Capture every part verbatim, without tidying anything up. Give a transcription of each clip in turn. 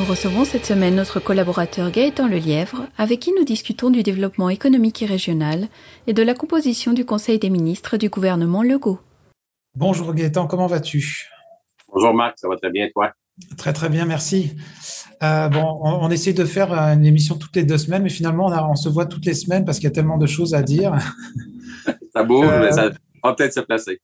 Nous recevons cette semaine notre collaborateur Gaëtan Lelièvre, avec qui nous discutons du développement économique et régional et de la composition du Conseil des ministres du gouvernement Legault. Bonjour Gaëtan, comment vas-tu? Bonjour Marc, ça va très bien, toi? Très très bien, merci. Euh, bon, on, on essaie de faire une émission toutes les deux semaines, mais finalement on, a- on se voit toutes les semaines parce qu'il y a tellement de choses à dire. Ça bouge, mais Euh, ça va peut-être se placer.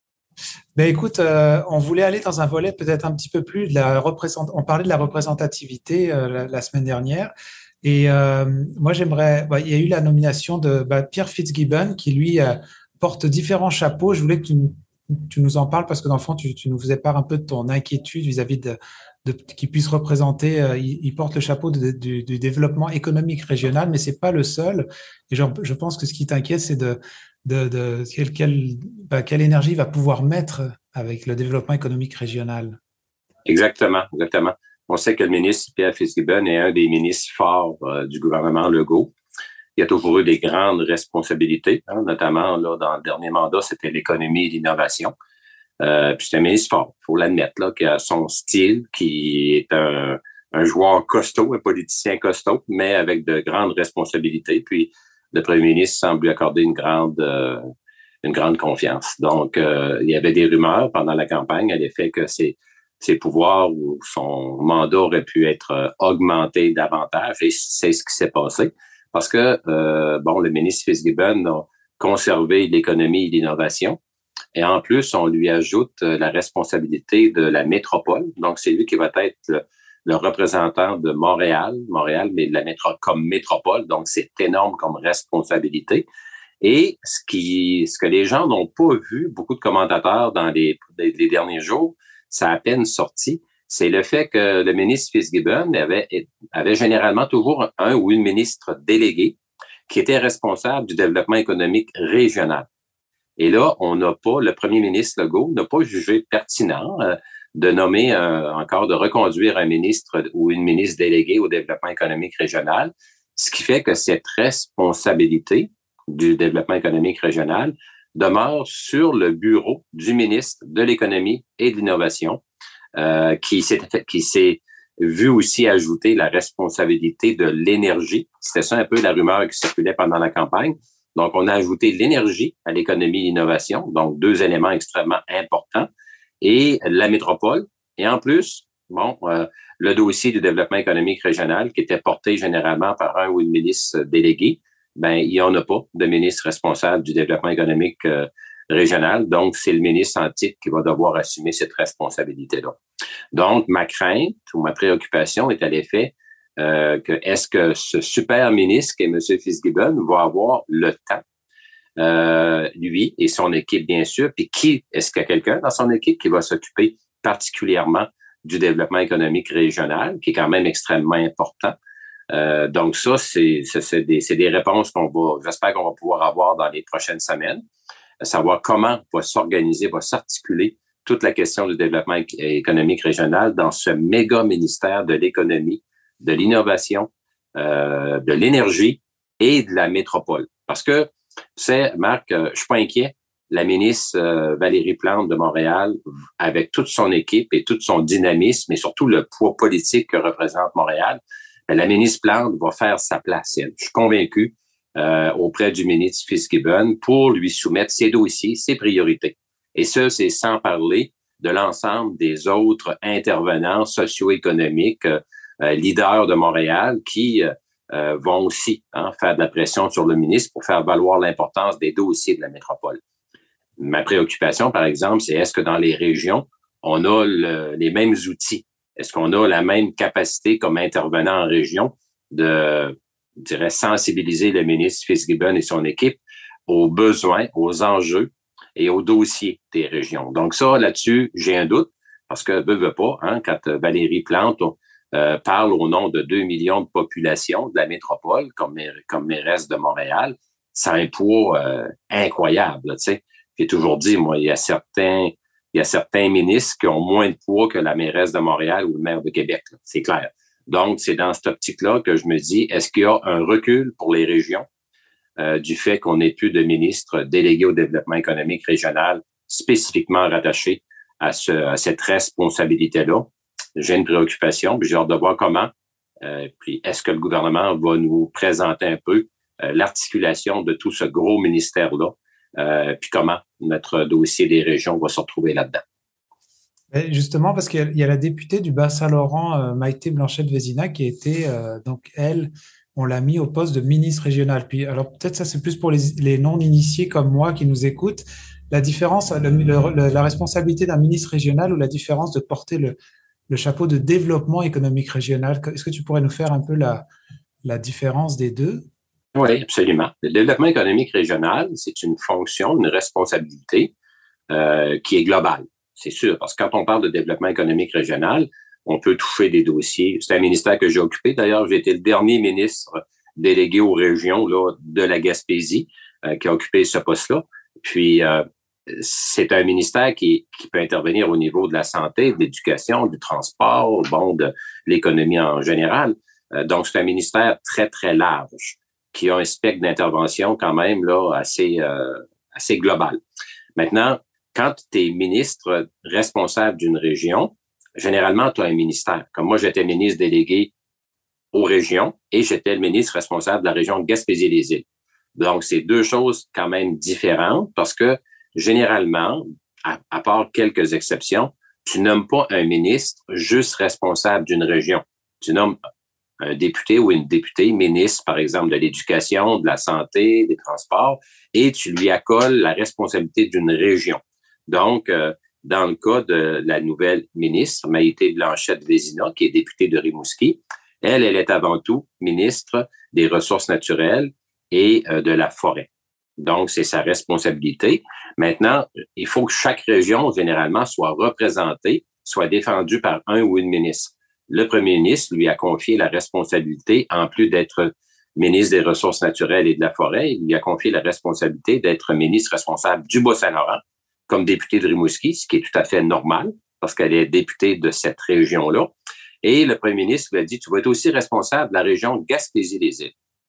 ben écoute, euh, on voulait aller dans un volet peut-être un petit peu plus de la représent. On parlait de la représentativité euh, la, la semaine dernière, et euh, moi j'aimerais. Bah, il y a eu la nomination de bah, Pierre Fitzgibbon qui lui euh, porte différents chapeaux. Je voulais que tu, nous- tu nous en parles parce que dans le fond tu, tu nous faisais part un peu de ton inquiétude vis-à-vis de, de qu'il puisse représenter. Euh, il, il porte le chapeau de- du, du développement économique régional, mais c'est pas le seul. Et j'en- je pense que ce qui t'inquiète, c'est de de, de quelle, quelle, bah, quelle énergie il va pouvoir mettre avec le développement économique régional. Exactement, exactement. On sait que le ministre Pierre Fitzgibbon est un des ministres forts euh, du gouvernement Legault. Il a toujours eu des grandes responsabilités, hein, notamment là, dans le dernier mandat, c'était l'économie et l'innovation. Euh, puis c'est un ministre fort, faut l'admettre, là, qui a son style, qui est un, un joueur costaud, un politicien costaud, mais avec de grandes responsabilités. Puis le premier ministre semble lui accorder une grande, euh, une grande confiance. Donc, euh, il y avait des rumeurs pendant la campagne à l'effet que ses, ses pouvoirs ou son mandat aurait pu être euh, augmenté davantage, et c'est ce qui s'est passé. Parce que, euh, bon, le ministre Fitzgibbon a conservé l'économie et l'innovation, et en plus, on lui ajoute euh, la responsabilité de la métropole. Donc, c'est lui qui va être le, le représentant de Montréal, Montréal, mais de la métro comme métropole. Donc, c'est énorme comme responsabilité. Et ce qui, ce que les gens n'ont pas vu, beaucoup de commentateurs dans les, les, les derniers jours, ça a à peine sorti, c'est le fait que le ministre Fitzgibbon avait, avait généralement toujours un ou une ministre déléguée qui était responsable du développement économique régional. Et là, on n'a pas, le premier ministre Legault n'a pas jugé pertinent euh, de nommer euh, encore, de reconduire un ministre ou une ministre déléguée au développement économique régional, ce qui fait que cette responsabilité du développement économique régional demeure sur le bureau du ministre de l'économie et de l'innovation, euh, qui s'est qui s'est vu aussi ajouter la responsabilité de l'énergie. C'était ça un peu la rumeur qui circulait pendant la campagne. Donc, on a ajouté l'énergie à l'économie et l'innovation, donc deux éléments extrêmement importants, et la métropole. Et en plus, bon, euh, le dossier du développement économique régional qui était porté généralement par un ou une ministre déléguée, ben il n'y en a pas de ministre responsable du développement économique euh, régional. Donc, c'est le ministre en titre qui va devoir assumer cette responsabilité-là. Donc, ma crainte ou ma préoccupation est à l'effet Euh, que est-ce que ce super ministre, qui est M. Fitzgibbon, va avoir le temps, euh, lui et son équipe, bien sûr, puis qui, est-ce qu'il y a quelqu'un dans son équipe qui va s'occuper particulièrement du développement économique régional, qui est quand même extrêmement important. Euh, donc ça, c'est, c'est, c'est, des, c'est des réponses qu'on va, j'espère qu'on va pouvoir avoir dans les prochaines semaines, à savoir comment va s'organiser, va s'articuler toute la question du développement économique régional dans ce méga ministère de l'économie, de l'innovation, euh, de l'énergie et de la métropole. Parce que, tu sais, Marc, euh, je suis pas inquiet. La ministre euh, Valérie Plante de Montréal, avec toute son équipe et tout son dynamisme et surtout le poids politique que représente Montréal, la ministre Plante va faire sa place. Elle. Je suis convaincu euh, auprès du ministre Fitzgibbon pour lui soumettre ses dossiers, ses priorités. Et ça, c'est sans parler de l'ensemble des autres intervenants socio-économiques, euh, Euh, leaders de Montréal qui euh, vont aussi hein, faire de la pression sur le ministre pour faire valoir l'importance des dossiers de la métropole. Ma préoccupation, par exemple, c'est est-ce que dans les régions, on a le, les mêmes outils? Est-ce qu'on a la même capacité comme intervenant en région de, je dirais, sensibiliser le ministre Fitzgibbon et son équipe aux besoins, aux enjeux et aux dossiers des régions? Donc ça, là-dessus, j'ai un doute parce que, veut, veut pas, hein, quand Valérie Plante Euh, parle au nom de deux millions de population de la métropole, comme, comme mairesse de Montréal, ça a un poids euh, incroyable. Tu sais, j'ai toujours dit, moi, il y a certains, il y a certains ministres qui ont moins de poids que la mairesse de Montréal ou le maire de Québec. Là, c'est clair. Donc, c'est dans cette optique-là que je me dis, est-ce qu'il y a un recul pour les régions euh, du fait qu'on n'ait plus de ministre délégué au développement économique régional spécifiquement rattaché à, ce, à cette responsabilité-là? j'ai une préoccupation, puis j'ai hâte de voir comment. Euh, puis est-ce que le gouvernement va nous présenter un peu euh, l'articulation de tout ce gros ministère-là, euh, puis comment notre dossier des régions va se retrouver là-dedans. Et justement, parce qu'il y a la députée du Bas-Saint-Laurent, euh, Maïté Blanchette-Vézina, qui a été, euh, donc elle, on l'a mis au poste de ministre régional. Puis, alors peut-être ça c'est plus pour les, les non-initiés comme moi qui nous écoutent. La différence, le, le, la responsabilité d'un ministre régional ou la différence de porter le, le chapeau de développement économique régional. Est-ce que tu pourrais nous faire un peu la, la différence des deux? Oui, absolument. Le développement économique régional, c'est une fonction, une responsabilité euh, qui est globale. C'est sûr, parce que quand on parle de développement économique régional, on peut toucher des dossiers. C'est un ministère que j'ai occupé. D'ailleurs, j'ai été le dernier ministre délégué aux régions là, de la Gaspésie euh, qui a occupé ce poste-là. Puis, euh, c'est un ministère qui, qui peut intervenir au niveau de la santé, de l'éducation, du transport, bon, de l'économie en général. Euh, donc, c'est un ministère très, très large qui a un spectre d'intervention quand même là assez, euh, assez global. Maintenant, quand tu es ministre responsable d'une région, généralement, tu as un ministère. Comme moi, j'étais ministre délégué aux régions et j'étais le ministre responsable de la région de Gaspésie-les-Îles. Donc, c'est deux choses quand même différentes parce que généralement, à, à part quelques exceptions, tu nommes pas un ministre juste responsable d'une région. Tu nommes un député ou une députée ministre, par exemple, de l'éducation, de la santé, des transports, et tu lui accoles la responsabilité d'une région. Donc, euh, dans le cas de la nouvelle ministre, Maïté Blanchette-Vézina, qui est députée de Rimouski, elle, elle est avant tout ministre des Ressources naturelles et euh, de la forêt. Donc, c'est sa responsabilité. Maintenant, il faut que chaque région, généralement, soit représentée, soit défendue par un ou une ministre. Le premier ministre lui a confié la responsabilité, en plus d'être ministre des Ressources naturelles et de la forêt, il lui a confié la responsabilité d'être ministre responsable du Bas-Saint-Laurent, comme députée de Rimouski, ce qui est tout à fait normal, parce qu'elle est députée de cette région-là. Et le premier ministre lui a dit, tu vas être aussi responsable de la région de Gaspésie-les-Îles.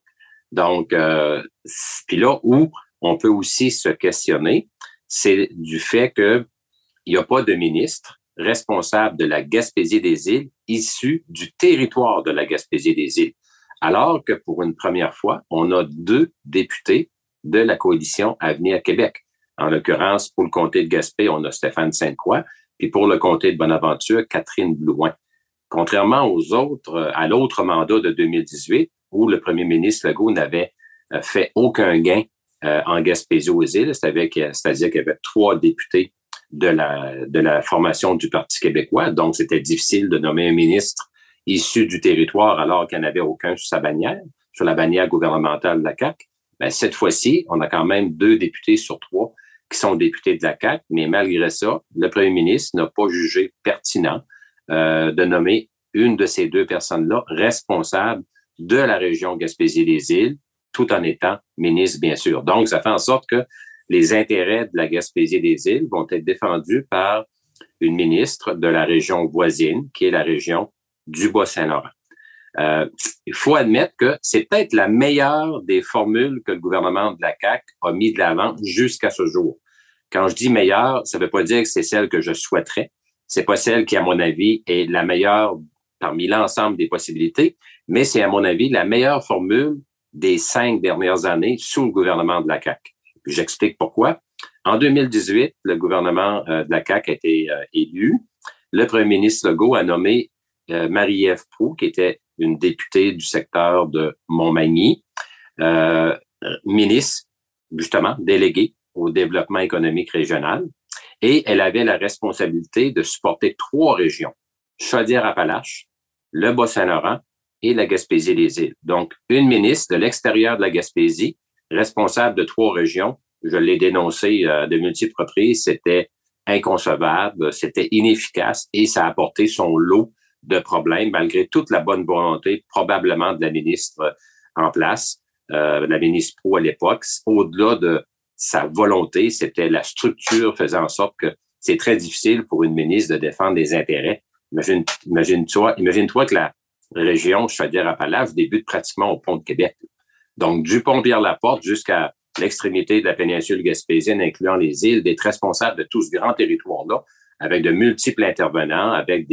Donc, euh, puis là où on peut aussi se questionner, c'est du fait qu'il n'y a pas de ministre responsable de la Gaspésie-des-Îles issu du territoire de la Gaspésie-des-Îles. Alors que pour une première fois, on a deux députés de la coalition Avenir Québec. En l'occurrence, pour le comté de Gaspé, on a Stéphane Sainte-Croix, puis pour le comté de Bonaventure, Catherine Blouin. Contrairement aux autres, à l'autre mandat de deux mille dix-huit, où le premier ministre Legault n'avait fait aucun gain euh, en Gaspésie-aux-Îles, c'est-à-dire qu'il y avait trois députés de la, de la formation du Parti québécois, donc c'était difficile de nommer un ministre issu du territoire alors qu'il n'y en avait aucun sur sa bannière, sur la bannière gouvernementale de la C A Q. Ben, cette fois-ci, on a quand même deux députés sur trois qui sont députés de la C A Q, mais malgré ça, le premier ministre n'a pas jugé pertinent euh, de nommer une de ces deux personnes-là responsable de la région Gaspésie-les-Îles, tout en étant ministre, bien sûr. Donc, ça fait en sorte que les intérêts de la Gaspésie-les-Îles vont être défendus par une ministre de la région voisine, qui est la région du Bas-Saint-Laurent. Euh, il faut admettre que c'est peut-être la meilleure des formules que le gouvernement de la C A Q a mis de l'avant jusqu'à ce jour. Quand je dis meilleure, ça ne veut pas dire que c'est celle que je souhaiterais. C'est pas celle qui, à mon avis, est la meilleure parmi l'ensemble des possibilités, mais c'est, à mon avis, la meilleure formule des cinq dernières années sous le gouvernement de la C A Q. Puis j'explique pourquoi. En deux mille dix-huit, le gouvernement euh, de la C A Q a été euh, élu. Le premier ministre Legault a nommé euh, Marie-Ève Proulx, qui était une députée du secteur de Montmagny, euh, ministre, justement, déléguée au développement économique régional. Et elle avait la responsabilité de supporter trois régions, Chaudière-Appalaches, le Bas-Saint-Laurent et la Gaspésie-les-Îles. Donc, une ministre de l'extérieur de la Gaspésie, responsable de trois régions. Je l'ai dénoncé euh, de multiples reprises, c'était inconcevable, c'était inefficace et ça a apporté son lot de problèmes, malgré toute la bonne volonté probablement de la ministre en place, euh, la ministre Proulx à l'époque. Au-delà de sa volonté, c'était la structure faisant en sorte que c'est très difficile pour une ministre de défendre les intérêts. Imagine, imagine-toi, imagine-toi que la région Chaudière-Appalaches débute pratiquement au pont de Québec. Donc, du pont Pierre-Laporte jusqu'à l'extrémité de la péninsule gaspésienne, incluant les îles, d'être responsable de tout ce grand territoire-là, avec de multiples intervenants, avec des,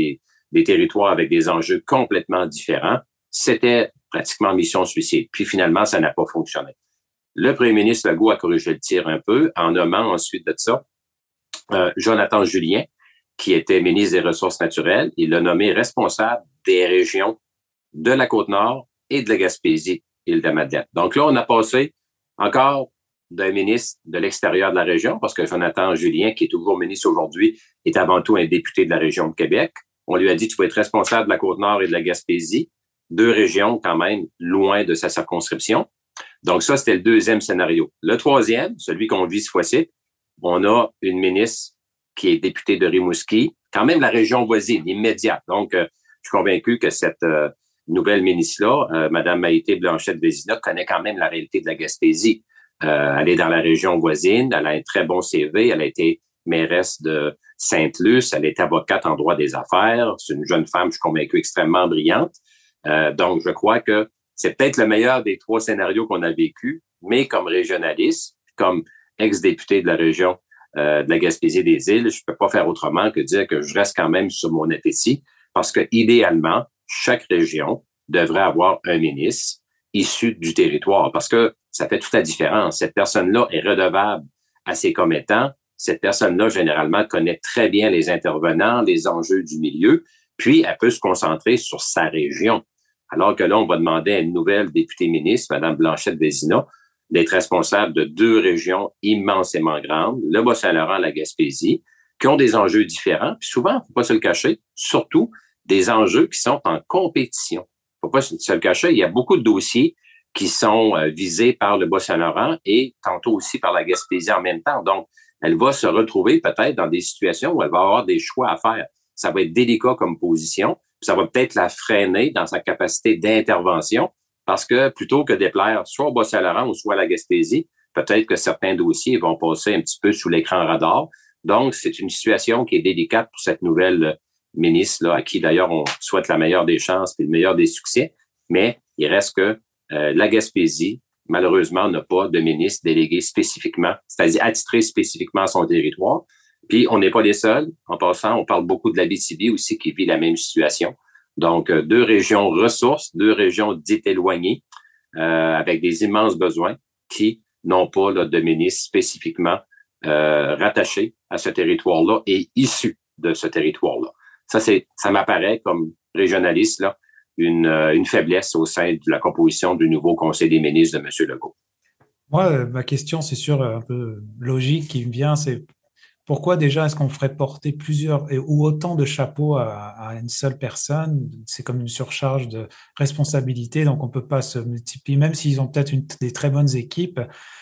des territoires avec des enjeux complètement différents. C'était pratiquement mission suicide. Puis finalement, ça n'a pas fonctionné. Le premier ministre Legault a corrigé le tir un peu en nommant ensuite de ça euh, Jonathan Julien, qui était ministre des Ressources naturelles. Il l'a nommé responsable des régions de la Côte-Nord et de la Gaspésie, Île-de-Madeleine. Donc là, on a passé encore d'un ministre de l'extérieur de la région, parce que Jonathan Julien, qui est toujours ministre aujourd'hui, est avant tout un député de la région de Québec. On lui a dit, tu vas être responsable de la Côte-Nord et de la Gaspésie, deux régions quand même loin de sa circonscription. Donc ça, c'était le deuxième scénario. Le troisième, celui qu'on vit cette fois-ci, on a une ministre qui est députée de Rimouski, quand même la région voisine, immédiate. Donc, euh, je suis convaincu que cette euh, nouvelle ministre-là, euh, Mme Maïté Blanchette-Vézina, connaît quand même la réalité de la Gaspésie. Euh, elle est dans la région voisine, elle a un très bon C V, elle a été mairesse de Sainte-Luce, elle est avocate en droit des affaires, c'est une jeune femme, je suis convaincu, extrêmement brillante. Euh, donc, je crois que c'est peut-être le meilleur des trois scénarios qu'on a vécu, mais comme régionaliste, comme ex-député de la région euh, de la Gaspésie-des-Îles, je peux pas faire autrement que dire que je reste quand même sur mon appétit, parce que idéalement, chaque région devrait avoir un ministre issu du territoire, parce que ça fait toute la différence. Cette personne-là est redevable à ses commettants. Cette personne-là, généralement, connaît très bien les intervenants, les enjeux du milieu, puis elle peut se concentrer sur sa région. Alors que là, on va demander à une nouvelle députée ministre, Mme Blanchette-Vézina, d'être responsable de deux régions immensément grandes, le Bas-Saint-Laurent et la Gaspésie, qui ont des enjeux différents. Puis souvent, faut pas se le cacher, surtout des enjeux qui sont en compétition. Faut pas se le cacher, il y a beaucoup de dossiers qui sont euh, visés par le Bas-Saint-Laurent et tantôt aussi par la Gaspésie en même temps. Donc, elle va se retrouver peut-être dans des situations où elle va avoir des choix à faire. Ça va être délicat comme position, ça va peut-être la freiner dans sa capacité d'intervention, parce que plutôt que déplaire soit au Bas-Saint-Laurent ou soit à la Gaspésie, peut-être que certains dossiers vont passer un petit peu sous l'écran radar. Donc, c'est une situation qui est délicate pour cette nouvelle ministre, là, à qui d'ailleurs on souhaite la meilleure des chances et le meilleur des succès. Mais il reste que euh, la Gaspésie, malheureusement, n'a pas de ministre délégué spécifiquement, c'est-à-dire attitré spécifiquement à son territoire. Puis, on n'est pas les seuls. En passant, on parle beaucoup de l'Abitibi aussi qui vit la même situation. Donc, deux régions ressources, deux régions dites éloignées, euh, avec des immenses besoins qui n'ont pas là, de ministre spécifiquement euh, rattaché à ce territoire-là et issu de ce territoire-là. Ça, c'est, ça m'apparaît comme régionaliste, là, une, une faiblesse au sein de la composition du nouveau Conseil des ministres de M. Legault. Moi, ma question, c'est sûr, un peu logique qui me vient, c'est pourquoi déjà est-ce qu'on ferait porter plusieurs ou autant de chapeaux à, à une seule personne? C'est comme une surcharge de responsabilité, donc on peut pas se multiplier, même s'ils ont peut-être une, des très bonnes équipes.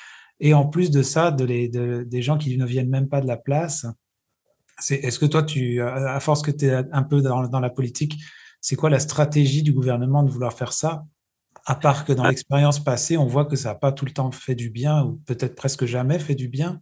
Et en plus de ça, de les, de, des gens qui ne viennent même pas de la place. C'est, est-ce que toi, tu, à force que tu es un peu dans, dans la politique, c'est quoi la stratégie du gouvernement de vouloir faire ça? À part que dans l'expérience passée, on voit que ça n'a pas tout le temps fait du bien, ou peut-être presque jamais fait du bien.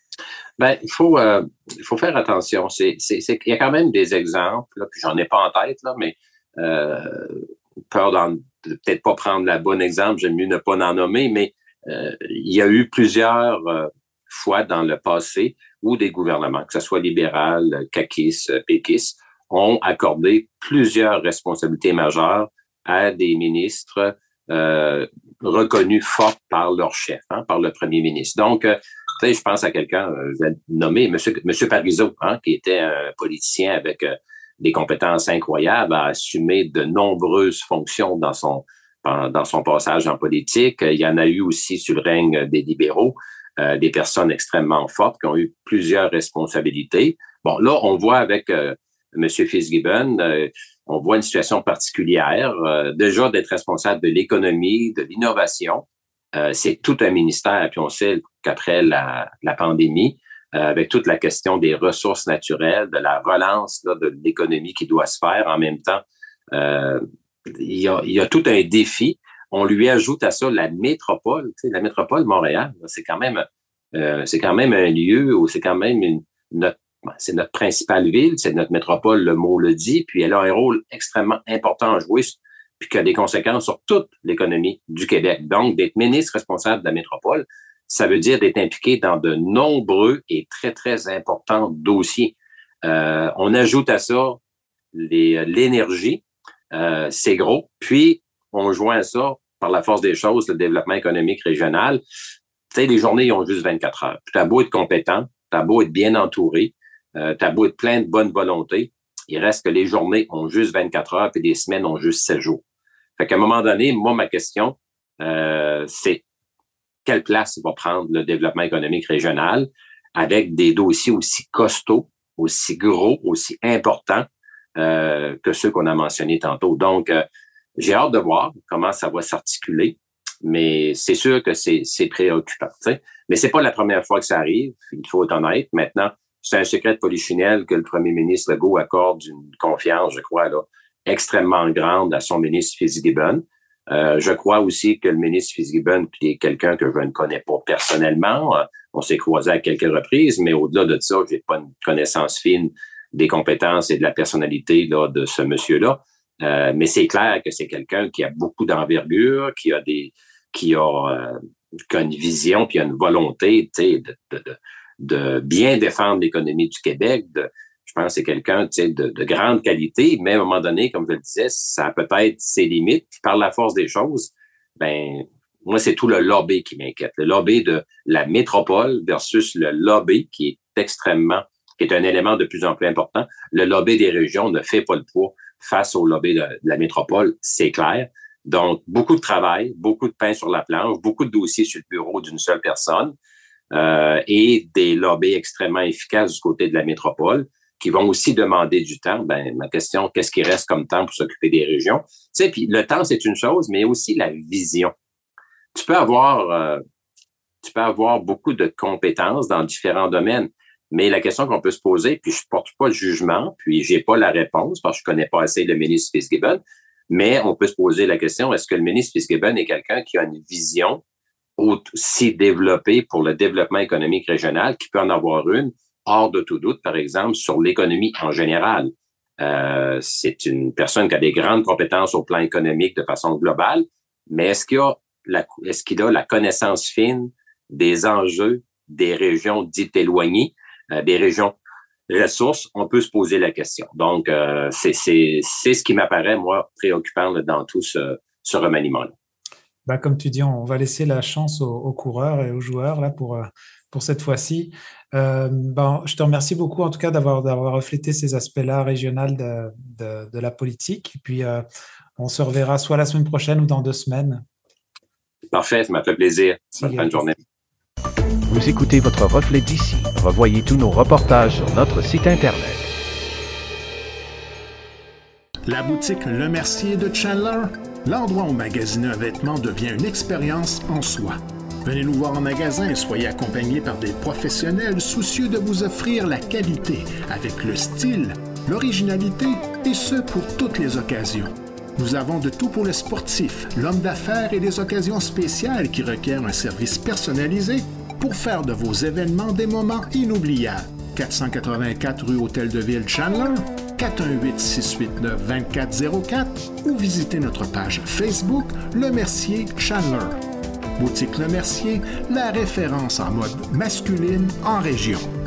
Ben, il faut, euh, il faut faire attention. C'est, c'est, c'est qu'il y a quand même des exemples, là, puis j'en ai pas en tête, là, mais euh, peur d'en, de peut-être pas prendre la bonne exemple, j'aime mieux ne pas en nommer, mais euh, il y a eu plusieurs euh, fois dans le passé où des gouvernements, que ce soit libéral, caquistes, péquistes, ont accordé plusieurs responsabilités majeures à des ministres euh, reconnus forts par leur chef, hein, par le premier ministre. Donc, euh, tu sais, je pense à quelqu'un, euh, je vais nommer Monsieur, Monsieur Parizeau, hein, qui était un politicien avec euh, des compétences incroyables, a assumé de nombreuses fonctions dans son dans son passage en politique. Il y en a eu aussi sous le règne des libéraux, euh, des personnes extrêmement fortes qui ont eu plusieurs responsabilités. Bon, là, on voit avec euh, Monsieur Fitzgibbon, euh, on voit une situation particulière. Euh, déjà, d'être responsable de l'économie, de l'innovation, euh, c'est tout un ministère. Puis on sait qu'après la, la pandémie, euh, avec toute la question des ressources naturelles, de la relance là, de l'économie qui doit se faire en même temps, euh, il y a, il y a tout un défi. On lui ajoute à ça la métropole. Tu sais, la métropole Montréal, c'est quand même, euh, c'est quand même un lieu où c'est quand même une, notre c'est notre principale ville, c'est notre métropole, le mot le dit, puis elle a un rôle extrêmement important à jouer, puis qui a des conséquences sur toute l'économie du Québec. Donc, d'être ministre responsable de la métropole, ça veut dire d'être impliqué dans de nombreux et très, très importants dossiers. Euh, on ajoute à ça les, l'énergie, euh, c'est gros. Puis, on joint à ça, par la force des choses, le développement économique régional. Tu sais, les journées, ils ont juste vingt-quatre heures. T'as beau être compétent, t'as beau être bien entouré, euh, t'as beau être plein de bonne volonté, il reste que les journées ont juste vingt-quatre heures, puis les semaines ont juste sept jours. Fait qu'à un moment donné, moi, ma question, euh, c'est quelle place va prendre le développement économique régional avec des dossiers aussi costauds, aussi gros, aussi importants euh, que ceux qu'on a mentionnés tantôt. Donc, euh, j'ai hâte de voir comment ça va s'articuler, mais c'est sûr que c'est, c'est préoccupant. T'sais. Mais c'est pas la première fois que ça arrive, il faut être honnête. Maintenant, c'est un secret de polichinelle que le premier ministre Legault accorde une confiance, je crois, là, extrêmement grande à son ministre Fitzgibbon. Euh, je crois aussi que le ministre Fitzgibbon, qui est quelqu'un que je ne connais pas personnellement, euh, on s'est croisé à quelques reprises, mais au-delà de ça, j'ai pas une connaissance fine des compétences et de la personnalité là, de ce monsieur-là. Euh, mais c'est clair que c'est quelqu'un qui a beaucoup d'envergure, qui a des, qui a, euh, qui a une vision, puis a une volonté, tu sais, de, de, de, de bien défendre l'économie du Québec. De, je pense que c'est quelqu'un, tu sais, de, de grande qualité, mais à un moment donné, comme je le disais, ça a peut-être ses limites. Puis par la force des choses, ben, moi, c'est tout le lobby qui m'inquiète. Le lobby de la métropole versus le lobby qui est extrêmement, qui est un élément de plus en plus important. Le lobby des régions ne fait pas le poids face au lobby de, de la métropole, c'est clair. Donc, beaucoup de travail, beaucoup de pain sur la planche, beaucoup de dossiers sur le bureau d'une seule personne euh, et des lobbies extrêmement efficaces du côté de la métropole qui vont aussi demander du temps. Ben, ma question, qu'est-ce qui reste comme temps pour s'occuper des régions? Tu sais, puis le temps, c'est une chose, mais aussi la vision. Tu peux avoir, euh, tu peux avoir beaucoup de compétences dans différents domaines, mais la question qu'on peut se poser, puis je porte pas de jugement, puis j'ai pas la réponse parce que je connais pas assez le ministre Fitzgibbon, mais on peut se poser la question, est-ce que le ministre Fitzgibbon est quelqu'un qui a une vision aussi développée pour le développement économique régional, qui peut en avoir une, hors de tout doute, par exemple, sur l'économie en général. Euh, c'est une personne qui a des grandes compétences au plan économique de façon globale, mais est-ce qu'il a la, est-ce qu'il a la connaissance fine des enjeux des régions dites éloignées, euh, des régions ressources? On peut se poser la question. Donc, euh, c'est, c'est, c'est ce qui m'apparaît, moi, préoccupant là, dans tout ce, ce remaniement-là. Ben, comme tu dis, on va laisser la chance aux, aux coureurs et aux joueurs là, pour, pour cette fois-ci. Euh, ben, je te remercie beaucoup, en tout cas, d'avoir, d'avoir reflété ces aspects-là régionaux de, de, de la politique. Et puis, euh, on se reverra soit la semaine prochaine ou dans deux semaines. Parfait, ça m'a fait plaisir. Bonne fin de journée. Vous écoutez votre reflet d'ici. Revoyez tous nos reportages sur notre site Internet. La boutique Le Mercier de Chandler, l'endroit où magasiner un vêtement devient une expérience en soi. Venez nous voir en magasin et soyez accompagnés par des professionnels soucieux de vous offrir la qualité avec le style, l'originalité et ce pour toutes les occasions. Nous avons de tout pour le sportif, l'homme d'affaires et les occasions spéciales qui requièrent un service personnalisé pour faire de vos événements des moments inoubliables. quatre cent quatre-vingt-quatre rue Hôtel de Ville Chandler, quatre un huit, six huit neuf, deux quatre zéro quatre ou visitez notre page Facebook Le Mercier Chandler. Boutique Le Mercier, la référence en mode masculine en région.